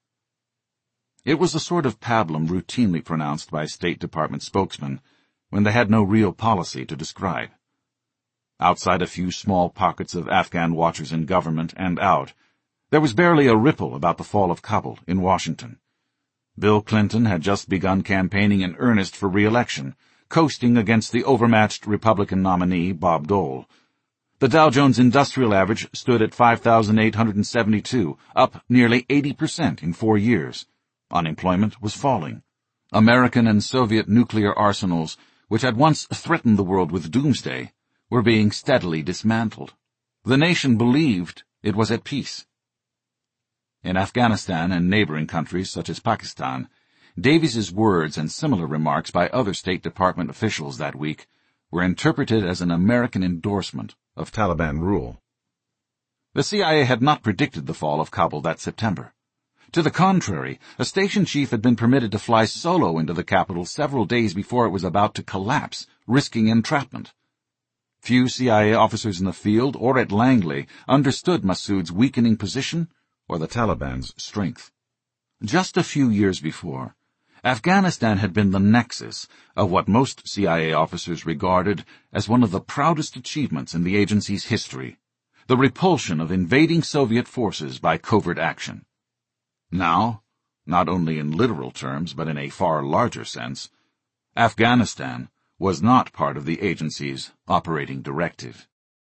It was the sort of pablum routinely pronounced by State Department spokesmen when they had no real policy to describe. Outside a few small pockets of Afghan watchers in government and out, there was barely a ripple about the fall of Kabul in Washington. Bill Clinton had just begun campaigning in earnest for re-election, coasting against the overmatched Republican nominee, Bob Dole. The Dow Jones Industrial Average stood at five thousand eight hundred seventy-two, up nearly eighty percent in four years. Unemployment was falling. American and Soviet nuclear arsenals, which had once threatened the world with doomsday, were being steadily dismantled. The nation believed it was at peace. In Afghanistan and neighboring countries such as Pakistan, Davies's words and similar remarks by other State Department officials that week were interpreted as an American endorsement of Taliban rule. The C I A had not predicted the fall of Kabul that September. To the contrary, a station chief had been permitted to fly solo into the capital several days before it was about to collapse, risking entrapment. Few C I A officers in the field or at Langley understood Massoud's weakening position or the Taliban's strength. Just a few years before, Afghanistan had been the nexus of what most C I A officers regarded as one of the proudest achievements in the agency's history, the repulsion of invading Soviet forces by covert action. Now, not only in literal terms but in a far larger sense, Afghanistan was not part of the agency's operating directive.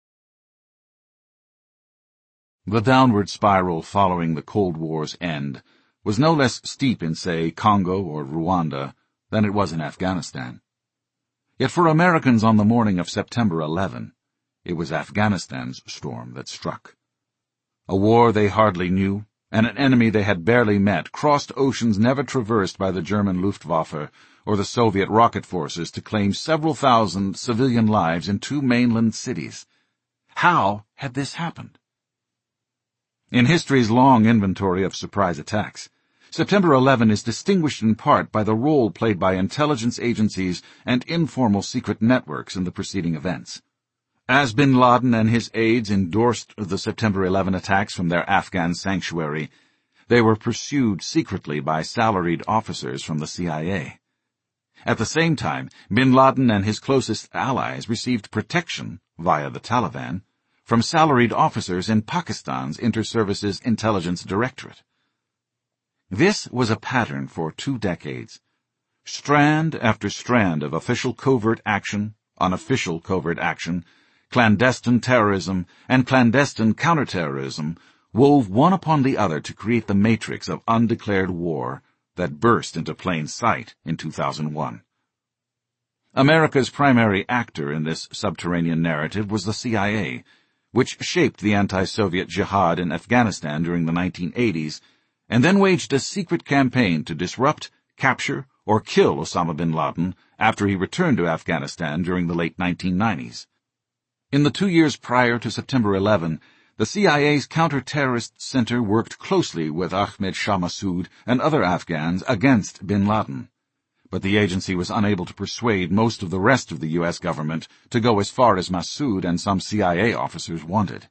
The downward spiral following the Cold War's end was no less steep in, say, Congo or Rwanda than it was in Afghanistan. Yet for Americans on the morning of September eleventh, it was Afghanistan's storm that struck. A war they hardly knew, and an enemy they had barely met, crossed oceans never traversed by the German Luftwaffe or the Soviet rocket forces to claim several thousand civilian lives in two mainland cities. How had this happened? In history's long inventory of surprise attacks, September eleventh is distinguished in part by the role played by intelligence agencies and informal secret networks in the preceding events. As bin Laden and his aides endorsed the September eleventh attacks from their Afghan sanctuary, they were pursued secretly by salaried officers from the C I A. At the same time, bin Laden and his closest allies received protection, via the Taliban, from salaried officers in Pakistan's Inter-Services Intelligence Directorate. This was a pattern for two decades. Strand after strand of official covert action, unofficial covert action, clandestine terrorism, and clandestine counterterrorism wove one upon the other to create the matrix of undeclared war that burst into plain sight in two thousand one. America's primary actor in this subterranean narrative was the C I A, which shaped the anti-Soviet jihad in Afghanistan during the nineteen eighties, and then waged a secret campaign to disrupt, capture, or kill Osama bin Laden after he returned to Afghanistan during the late nineteen nineties. In the two years prior to September eleventh, the C I A's Counter-Terrorist Center worked closely with Ahmed Shah Massoud and other Afghans against bin Laden, but the agency was unable to persuade most of the rest of the U S government to go as far as Massoud and some C I A officers wanted.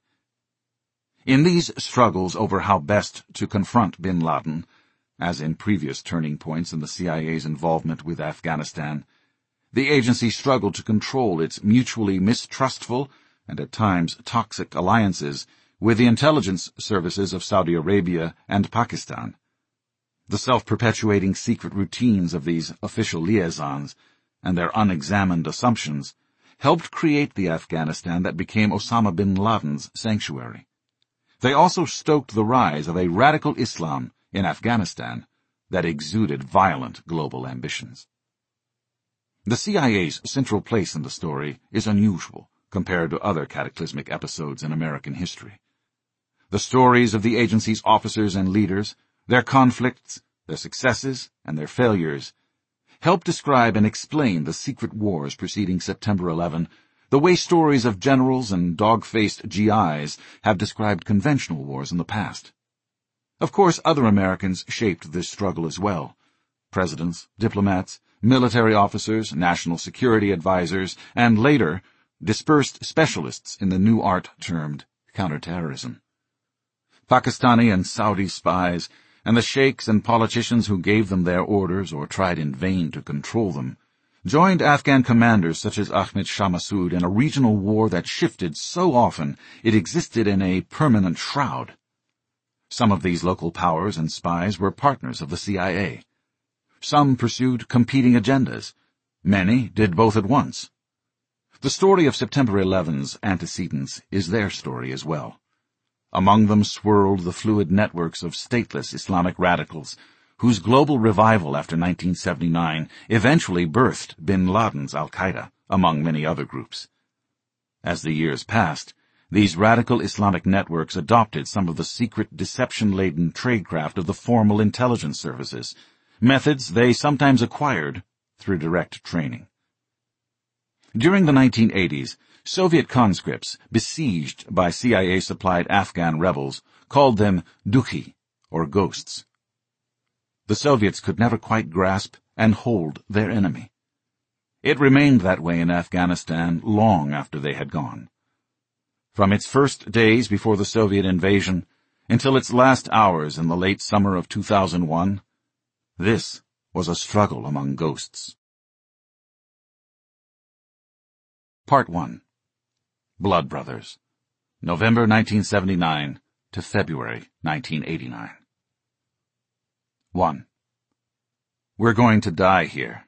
In these struggles over how best to confront bin Laden, as in previous turning points in the C I A's involvement with Afghanistan, the agency struggled to control its mutually mistrustful and at times toxic alliances with the intelligence services of Saudi Arabia and Pakistan. The self-perpetuating secret routines of these official liaisons and their unexamined assumptions helped create the Afghanistan that became Osama bin Laden's sanctuary. They also stoked the rise of a radical Islam in Afghanistan that exuded violent global ambitions. The C I A's central place in the story is unusual compared to other cataclysmic episodes in American history. The stories of the agency's officers and leaders, their conflicts, their successes, and their failures, help describe and explain the secret wars preceding September eleventh, the way stories of generals and dog-faced G Is have described conventional wars in the past. Of course, other Americans shaped this struggle as well. Presidents, diplomats, military officers, national security advisors, and later, dispersed specialists in the new art termed counterterrorism. Pakistani and Saudi spies, and the sheikhs and politicians who gave them their orders or tried in vain to control them, joined Afghan commanders such as Ahmed Shah Massoud in a regional war that shifted so often it existed in a permanent shroud. Some of these local powers and spies were partners of the C I A. Some pursued competing agendas. Many did both at once. The story of September eleventh's antecedents is their story as well. Among them swirled the fluid networks of stateless Islamic radicals, whose global revival after nineteen seventy-nine eventually birthed bin Laden's al-Qaeda, among many other groups. As the years passed, these radical Islamic networks adopted some of the secret deception-laden tradecraft of the formal intelligence services, methods they sometimes acquired through direct training. During the nineteen eighties, Soviet conscripts, besieged by C I A-supplied Afghan rebels, called them dukhi, or ghosts. The Soviets could never quite grasp and hold their enemy. It remained that way in Afghanistan long after they had gone. From its first days before the Soviet invasion until its last hours in the late summer of two thousand one, this was a struggle among ghosts. Part one. Blood Brothers, November nineteen seventy-nine to February nineteen eighty-nine. one. We're going to die here.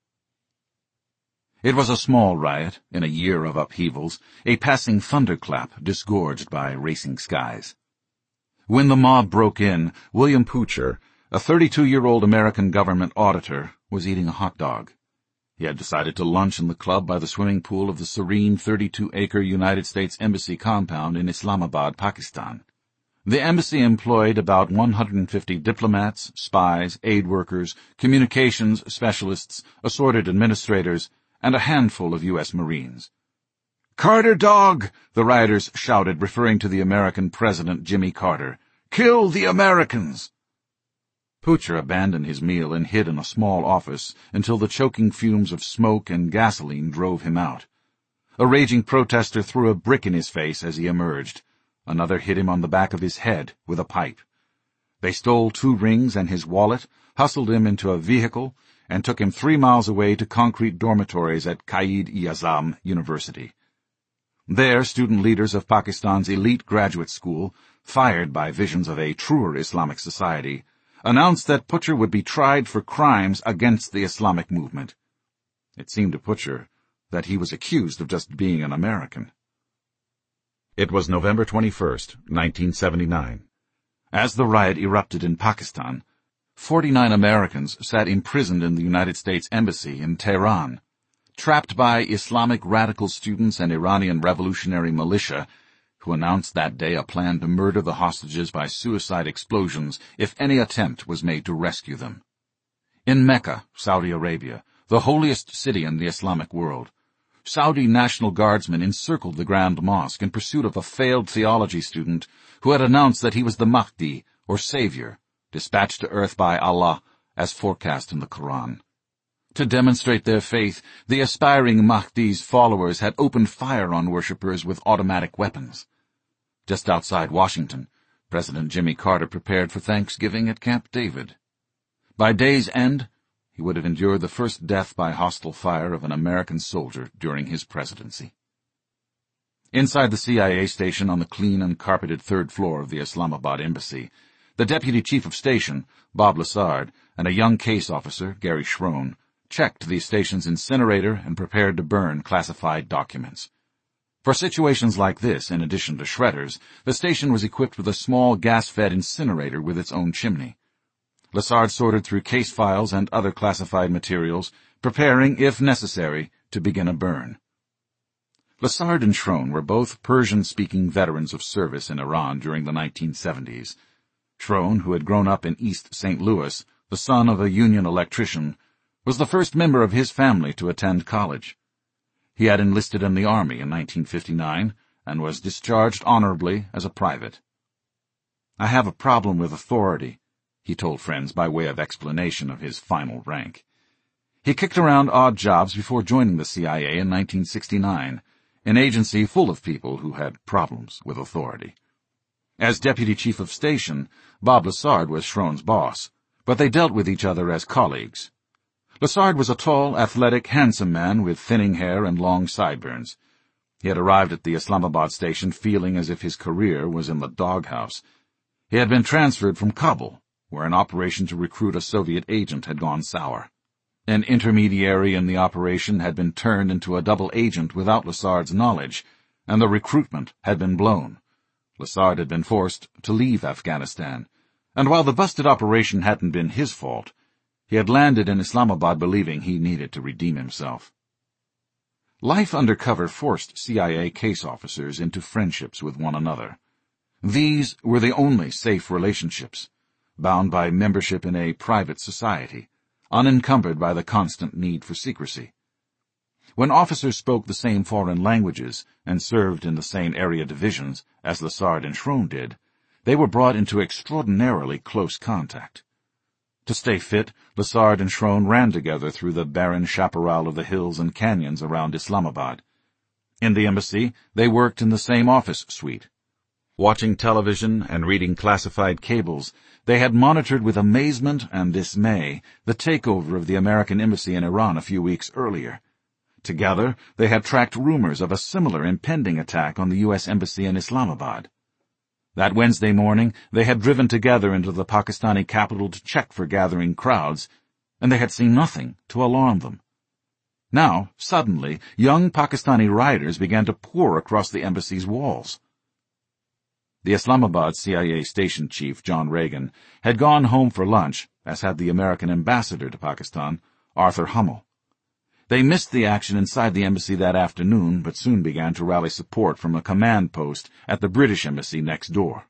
It was a small riot in a year of upheavals, a passing thunderclap disgorged by racing skies. When the mob broke in, William Poocher, a thirty-two-year-old American government auditor, was eating a hot dog. He had decided to lunch in the club by the swimming pool of the serene thirty-two-acre United States Embassy compound in Islamabad, Pakistan. The embassy employed about one hundred fifty diplomats, spies, aid workers, communications specialists, assorted administrators, and a handful of U S Marines. "Carter dog!" the rioters shouted, referring to the American President Jimmy Carter. "Kill the Americans!" Poocher abandoned his meal and hid in a small office until the choking fumes of smoke and gasoline drove him out. A raging protester threw a brick in his face as he emerged. Another hit him on the back of his head with a pipe. They stole two rings and his wallet, hustled him into a vehicle, and took him three miles away to concrete dormitories at Quaid-e-Azam University. There, student leaders of Pakistan's elite graduate school, fired by visions of a truer Islamic society, announced that Poocher would be tried for crimes against the Islamic movement. It seemed to Poocher that he was accused of just being an American. It was November twenty-first, nineteen seventy-nine. As the riot erupted in Pakistan, forty-nine Americans sat imprisoned in the United States Embassy in Tehran, trapped by Islamic radical students and Iranian revolutionary militia, who announced that day a plan to murder the hostages by suicide explosions if any attempt was made to rescue them. In Mecca, Saudi Arabia, the holiest city in the Islamic world, Saudi National Guardsmen encircled the Grand Mosque in pursuit of a failed theology student who had announced that he was the Mahdi, or Savior, dispatched to earth by Allah as forecast in the Quran. To demonstrate their faith, the aspiring Mahdi's followers had opened fire on worshippers with automatic weapons. Just outside Washington, President Jimmy Carter prepared for Thanksgiving at Camp David. By day's end, he would have endured the first death by hostile fire of an American soldier during his presidency. Inside the C I A station on the clean and carpeted third floor of the Islamabad embassy, the deputy chief of station, Bob Lassard, and a young case officer, Gary Schroen, checked the station's incinerator and prepared to burn classified documents. For situations like this, in addition to shredders, the station was equipped with a small gas-fed incinerator with its own chimney. Lassard sorted through case files and other classified materials, preparing, if necessary, to begin a burn. Lassard and Schroen were both Persian-speaking veterans of service in Iran during the nineteen seventies. Schroen, who had grown up in East Saint Louis, the son of a union electrician, was the first member of his family to attend college. He had enlisted in the Army in nineteen fifty-nine and was discharged honorably as a private. "I have a problem with authority," he told friends by way of explanation of his final rank. He kicked around odd jobs before joining the C I A in nineteen sixty-nine, an agency full of people who had problems with authority. As deputy chief of station, Bob Lassard was Schroen's boss, but they dealt with each other as colleagues. Lassard was a tall, athletic, handsome man with thinning hair and long sideburns. He had arrived at the Islamabad station feeling as if his career was in the doghouse. He had been transferred from Kabul, where an operation to recruit a Soviet agent had gone sour. An intermediary in the operation had been turned into a double agent without Lessard's knowledge, and the recruitment had been blown. Lessard had been forced to leave Afghanistan, and while the busted operation hadn't been his fault, he had landed in Islamabad believing he needed to redeem himself. Life undercover forced C I A case officers into friendships with one another. These were the only safe relationships, bound by membership in a private society, unencumbered by the constant need for secrecy. When officers spoke the same foreign languages and served in the same area divisions as Lessard and Schroen did, they were brought into extraordinarily close contact. To stay fit, Lessard and Schroen ran together through the barren chaparral of the hills and canyons around Islamabad. In the embassy, they worked in the same office suite. Watching television and reading classified cables, they had monitored with amazement and dismay the takeover of the American embassy in Iran a few weeks earlier. Together, they had tracked rumors of a similar impending attack on the U S Embassy in Islamabad. That Wednesday morning, they had driven together into the Pakistani capital to check for gathering crowds, and they had seen nothing to alarm them. Now, suddenly, young Pakistani rioters began to pour across the embassy's walls. The Islamabad C I A station chief, John Reagan, had gone home for lunch, as had the American ambassador to Pakistan, Arthur Hummel. They missed the action inside the embassy that afternoon, but soon began to rally support from a command post at the British embassy next door.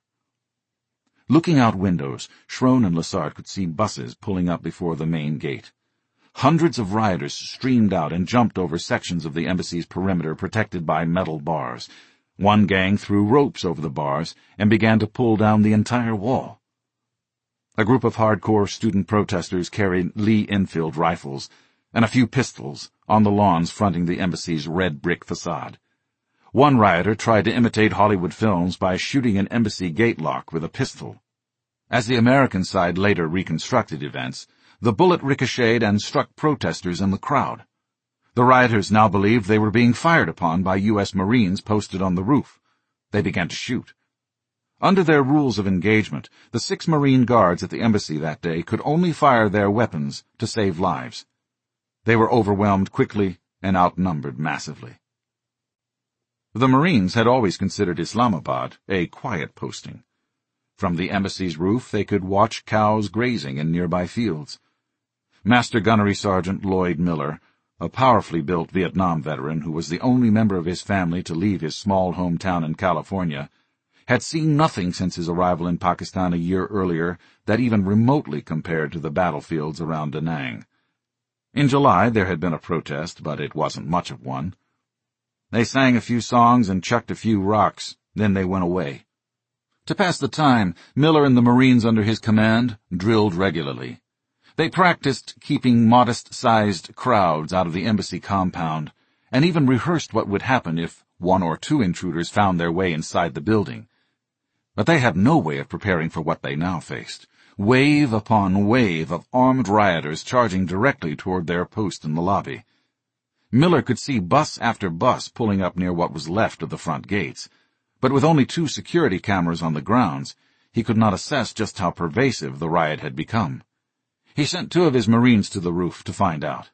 Looking out windows, Schroen and Lessard could see buses pulling up before the main gate. Hundreds of rioters streamed out and jumped over sections of the embassy's perimeter protected by metal bars. One gang threw ropes over the bars and began to pull down the entire wall. A group of hardcore student protesters carried Lee Enfield rifles and a few pistols on the lawns fronting the embassy's red brick facade. One rioter tried to imitate Hollywood films by shooting an embassy gate lock with a pistol. As the American side later reconstructed events, the bullet ricocheted and struck protesters in the crowd. The rioters now believed they were being fired upon by U S Marines posted on the roof. They began to shoot. Under their rules of engagement, the six Marine guards at the embassy that day could only fire their weapons to save lives. They were overwhelmed quickly and outnumbered massively. The Marines had always considered Islamabad a quiet posting. From the embassy's roof they could watch cows grazing in nearby fields. Master Gunnery Sergeant Lloyd Miller, a powerfully built Vietnam veteran who was the only member of his family to leave his small hometown in California, had seen nothing since his arrival in Pakistan a year earlier that even remotely compared to the battlefields around Da Nang. In July there had been a protest, but it wasn't much of one. They sang a few songs and chucked a few rocks, then they went away. To pass the time, Miller and the Marines under his command drilled regularly. They practiced keeping modest-sized crowds out of the embassy compound, and even rehearsed what would happen if one or two intruders found their way inside the building. But they had no way of preparing for what they now faced. Wave upon wave of armed rioters charging directly toward their post in the lobby. Miller could see bus after bus pulling up near what was left of the front gates, but with only two security cameras on the grounds, he could not assess just how pervasive the riot had become. He sent two of his Marines to the roof to find out.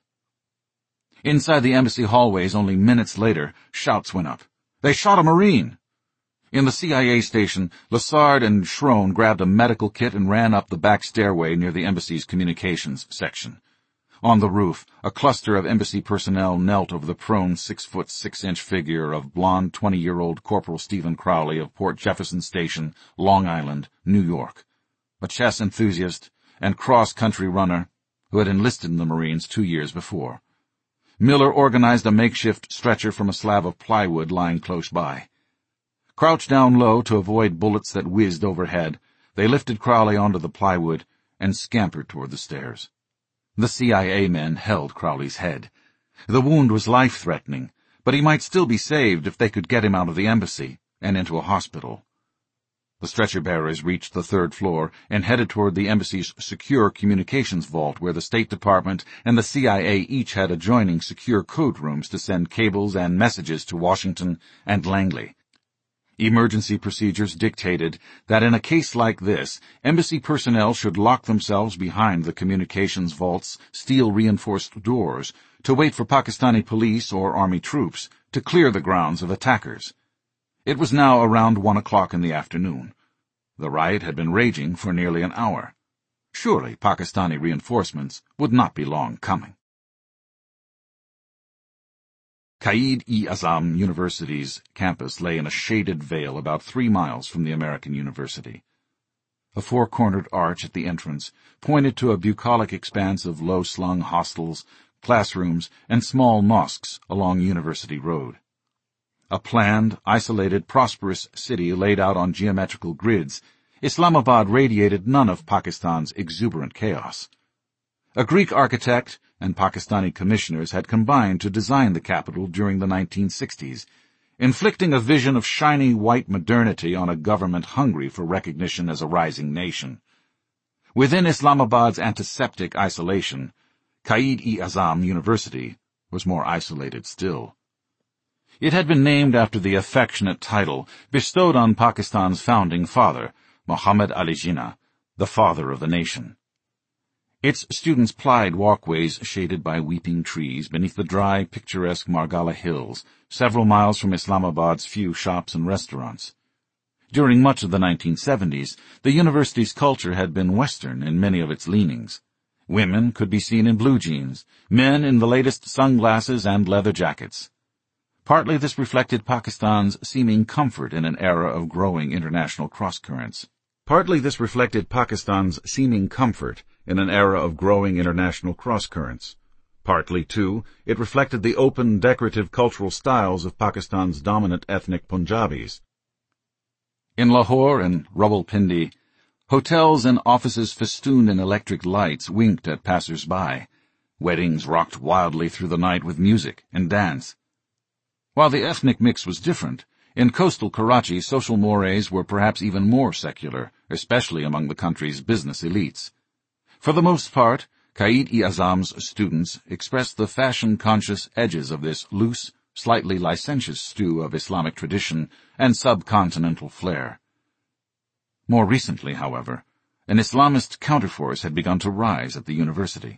Inside the embassy hallways only minutes later, shouts went up. "They shot a Marine!" In the C I A station, Lessard and Schroen grabbed a medical kit and ran up the back stairway near the embassy's communications section. On the roof, a cluster of embassy personnel knelt over the prone six-foot-six-inch figure of blond twenty-year-old Corporal Stephen Crowley of Port Jefferson Station, Long Island, New York, a chess enthusiast and cross-country runner who had enlisted in the Marines two years before. Miller organized a makeshift stretcher from a slab of plywood lying close by. Crouched down low to avoid bullets that whizzed overhead, they lifted Crowley onto the plywood and scampered toward the stairs. The C I A men held Crowley's head. The wound was life-threatening, but he might still be saved if they could get him out of the embassy and into a hospital. The stretcher-bearers reached the third floor and headed toward the embassy's secure communications vault where the State Department and the C I A each had adjoining secure code rooms to send cables and messages to Washington and Langley. Emergency procedures dictated that in a case like this, embassy personnel should lock themselves behind the communications vault's steel-reinforced doors to wait for Pakistani police or army troops to clear the grounds of attackers. It was now around one o'clock in the afternoon. The riot had been raging for nearly an hour. Surely Pakistani reinforcements would not be long coming. Quaid-e-Azam University's campus lay in a shaded vale about three miles from the American University. A four-cornered arch at the entrance pointed to a bucolic expanse of low-slung hostels, classrooms, and small mosques along University Road. A planned, isolated, prosperous city laid out on geometrical grids, Islamabad radiated none of Pakistan's exuberant chaos. A Greek architect and Pakistani commissioners had combined to design the capital during the nineteen sixties, inflicting a vision of shiny white modernity on a government hungry for recognition as a rising nation. Within Islamabad's antiseptic isolation, Quaid-e-Azam University was more isolated still. It had been named after the affectionate title bestowed on Pakistan's founding father, Muhammad Ali Jinnah, the father of the nation. Its students plied walkways shaded by weeping trees beneath the dry, picturesque Margala Hills, several miles from Islamabad's few shops and restaurants. During much of the nineteen seventies, the university's culture had been Western in many of its leanings. Women could be seen in blue jeans, men in the latest sunglasses and leather jackets. Partly this reflected Pakistan's seeming comfort in an era of growing international cross-currents. Partly this reflected Pakistan's seeming comfort in an era of growing international cross-currents. Partly, too, it reflected the open, decorative cultural styles of Pakistan's dominant ethnic Punjabis. In Lahore and Rawalpindi, hotels and offices festooned in electric lights winked at passers-by. Weddings rocked wildly through the night with music and dance. While the ethnic mix was different, in coastal Karachi social mores were perhaps even more secular, especially among the country's business elites. For the most part, Quaid-e-Azam's students expressed the fashion-conscious edges of this loose, slightly licentious stew of Islamic tradition and subcontinental flair. More recently, however, an Islamist counterforce had begun to rise at the university.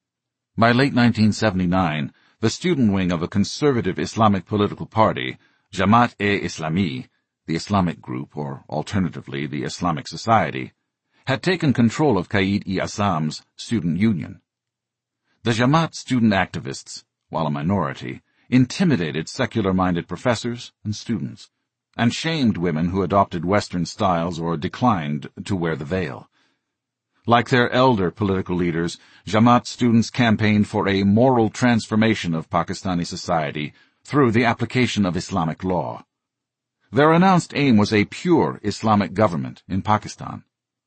By late nineteen seventy-nine, the student wing of a conservative Islamic political party, Jamaat-e-Islami, the Islamic group, or alternatively the Islamic Society, had taken control of Quaid-e-Azam's student union. The Jamaat student activists, while a minority, intimidated secular-minded professors and students, and shamed women who adopted Western styles or declined to wear the veil. Like their elder political leaders, Jamaat students campaigned for a moral transformation of Pakistani society through the application of Islamic law. Their announced aim was a pure Islamic government in Pakistan.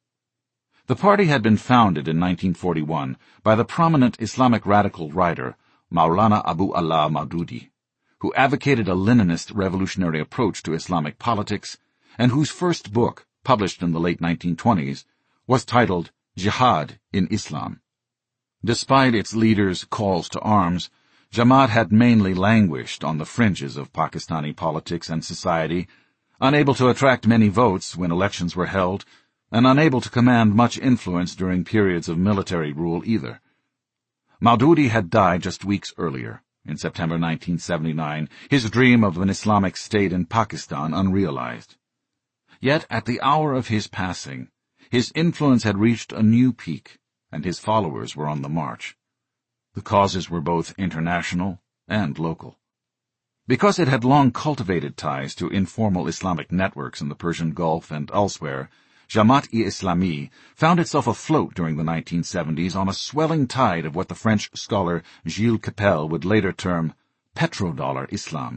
The party had been founded in nineteen forty-one by the prominent Islamic radical writer Maulana Abu Allah Maududi, who advocated a Leninist revolutionary approach to Islamic politics and whose first book, published in the late nineteen twenties, was titled Jihad in Islam. Despite its leaders' calls to arms, Jamaat had mainly languished on the fringes of Pakistani politics and society, unable to attract many votes when elections were held, and unable to command much influence during periods of military rule either. Maududi had died just weeks earlier, in September nineteen seventy-nine, his dream of an Islamic state in Pakistan unrealized. Yet at the hour of his passing, his influence had reached a new peak, and his followers were on the march. The causes were both international and local. Because it had long cultivated ties to informal Islamic networks in the Persian Gulf and elsewhere, Jamaat-e-Islami found itself afloat during the nineteen seventies on a swelling tide of what the French scholar Gilles Kepel would later term petrodollar Islam.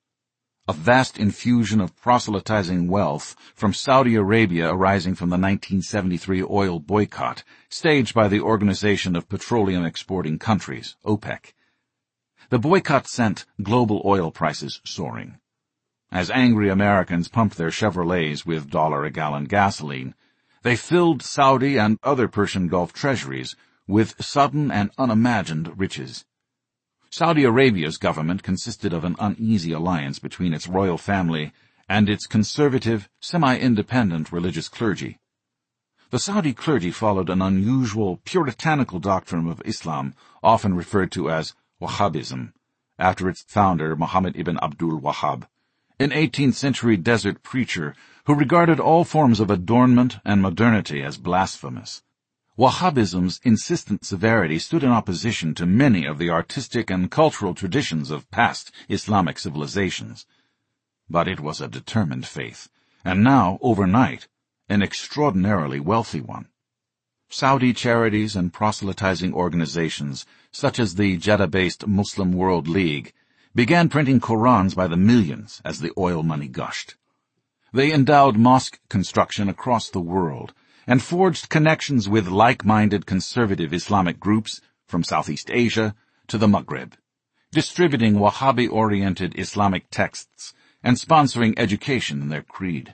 A vast infusion of proselytizing wealth from Saudi Arabia arising from the nineteen seventy-three oil boycott, staged by the Organization of Petroleum Exporting Countries, OPEC. The boycott sent global oil prices soaring. As angry Americans pumped their Chevrolets with dollar-a-gallon gasoline, they filled Saudi and other Persian Gulf treasuries with sudden and unimagined riches. Saudi Arabia's government consisted of an uneasy alliance between its royal family and its conservative, semi-independent religious clergy. The Saudi clergy followed an unusual, puritanical doctrine of Islam, often referred to as Wahhabism, after its founder Muhammad ibn Abdul Wahhab, an eighteenth century desert preacher who regarded all forms of adornment and modernity as blasphemous. Wahhabism's insistent severity stood in opposition to many of the artistic and cultural traditions of past Islamic civilizations. But it was a determined faith, and now, overnight, an extraordinarily wealthy one. Saudi charities and proselytizing organizations, such as the Jeddah-based Muslim World League, began printing Qurans by the millions as the oil money gushed. They endowed mosque construction across the world, and forged connections with like-minded conservative Islamic groups from Southeast Asia to the Maghreb, distributing Wahhabi-oriented Islamic texts and sponsoring education in their creed.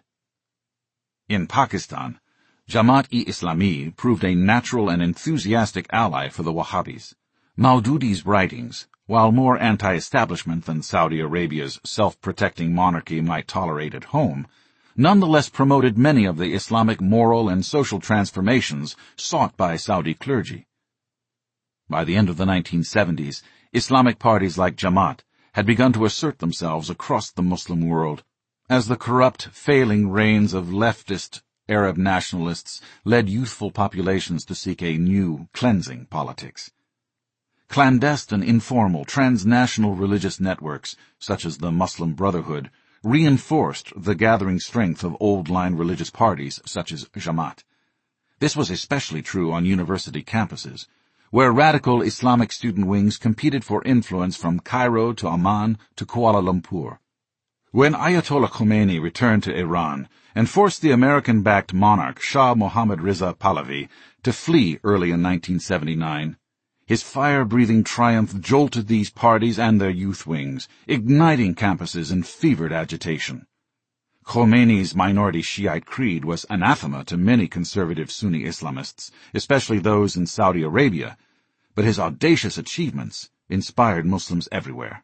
In Pakistan, Jamaat-e-Islami proved a natural and enthusiastic ally for the Wahhabis. Maududi's writings, while more anti-establishment than Saudi Arabia's self-protecting monarchy might tolerate at home, nonetheless promoted many of the Islamic moral and social transformations sought by Saudi clergy. By the end of the nineteen seventies, Islamic parties like Jamaat had begun to assert themselves across the Muslim world, as the corrupt, failing reigns of leftist Arab nationalists led youthful populations to seek a new, cleansing politics. Clandestine, informal, transnational religious networks, such as the Muslim Brotherhood, reinforced the gathering strength of old-line religious parties such as Jamaat. This was especially true on university campuses, where radical Islamic student wings competed for influence from Cairo to Amman to Kuala Lumpur. When Ayatollah Khomeini returned to Iran and forced the American-backed monarch Shah Mohammad Reza Pahlavi to flee early in nineteen seventy-nine, his fire-breathing triumph jolted these parties and their youth wings, igniting campuses in fevered agitation. Khomeini's minority Shiite creed was anathema to many conservative Sunni Islamists, especially those in Saudi Arabia, but his audacious achievements inspired Muslims everywhere.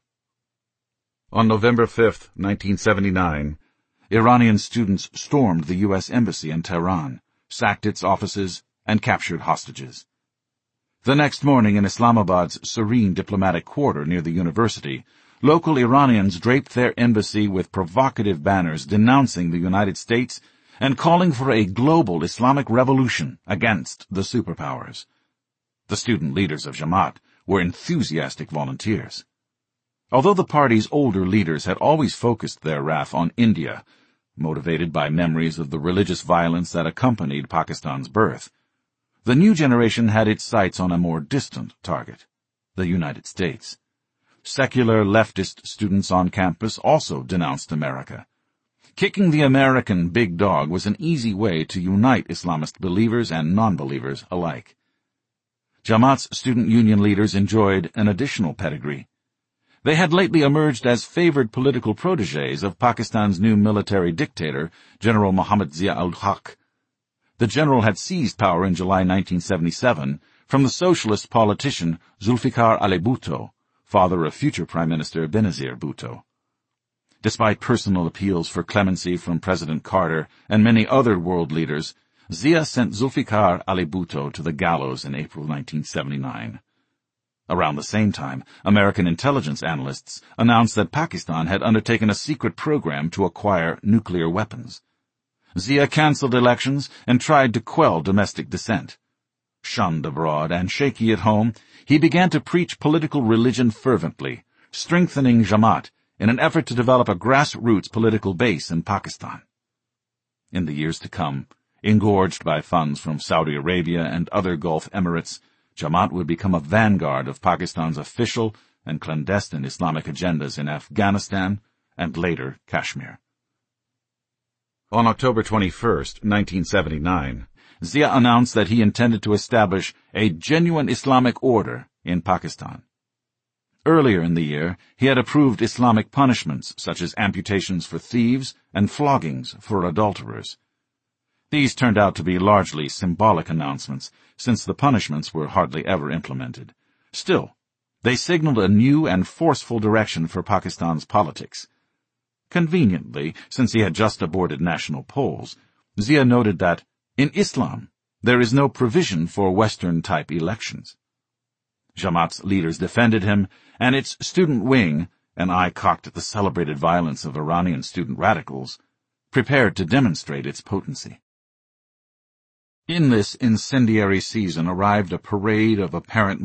On November fifth, nineteen seventy-nine, Iranian students stormed the U S Embassy in Tehran, sacked its offices, and captured hostages. The next morning in Islamabad's serene diplomatic quarter near the university, local Iranians draped their embassy with provocative banners denouncing the United States and calling for a global Islamic revolution against the superpowers. The student leaders of Jamaat were enthusiastic volunteers. Although the party's older leaders had always focused their wrath on India, motivated by memories of the religious violence that accompanied Pakistan's birth, the new generation had its sights on a more distant target, the United States. Secular leftist students on campus also denounced America. Kicking the American big dog was an easy way to unite Islamist believers and non-believers alike. Jamaat's student union leaders enjoyed an additional pedigree. They had lately emerged as favored political protégés of Pakistan's new military dictator, General Muhammad Zia-ul-Haq. The general had seized power in July nineteen seventy-seven from the socialist politician Zulfikar Ali Bhutto, father of future Prime Minister Benazir Bhutto. Despite personal appeals for clemency from President Carter and many other world leaders, Zia sent Zulfikar Ali Bhutto to the gallows in April nineteen seventy-nine. Around the same time, American intelligence analysts announced that Pakistan had undertaken a secret program to acquire nuclear weapons. Zia canceled elections and tried to quell domestic dissent. Shunned abroad and shaky at home, he began to preach political religion fervently, strengthening Jamaat in an effort to develop a grassroots political base in Pakistan. In the years to come, engorged by funds from Saudi Arabia and other Gulf Emirates, Jamaat would become a vanguard of Pakistan's official and clandestine Islamic agendas in Afghanistan and later Kashmir. On October twenty-first, nineteen seventy-nine, Zia announced that he intended to establish a genuine Islamic order in Pakistan. Earlier in the year, he had approved Islamic punishments such as amputations for thieves and floggings for adulterers. These turned out to be largely symbolic announcements, since the punishments were hardly ever implemented. Still, they signaled a new and forceful direction for Pakistan's politics. Conveniently, since he had just aborted national polls, Zia noted that, in Islam, there is no provision for Western-type elections. Jamaat's leaders defended him, and its student wing, an eye cocked at the celebrated violence of Iranian student radicals, prepared to demonstrate its potency. In this incendiary season arrived a parade of apparent